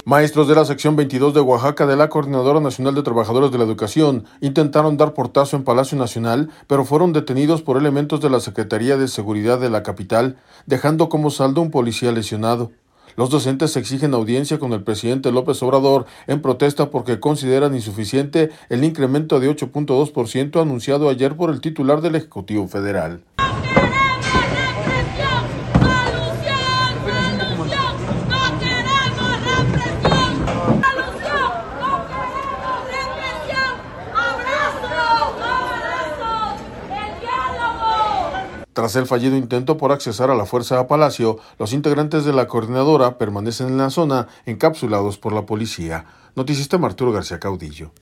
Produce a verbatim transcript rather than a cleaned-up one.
Maestros de la sección veintidós de Oaxaca de la Coordinadora Nacional de Trabajadores de la Educación intentaron dar portazo en Palacio Nacional, pero fueron detenidos por elementos de la Secretaría de Seguridad de la capital, dejando como saldo un policía lesionado. Los docentes exigen audiencia con el presidente López Obrador en protesta porque consideran insuficiente el incremento de ocho punto dos por ciento anunciado ayer por el titular del Ejecutivo Federal. Tras el fallido intento por accesar a la fuerza a Palacio, los integrantes de la coordinadora permanecen en la zona encapsulados por la policía. Noticista Arturo García Caudillo.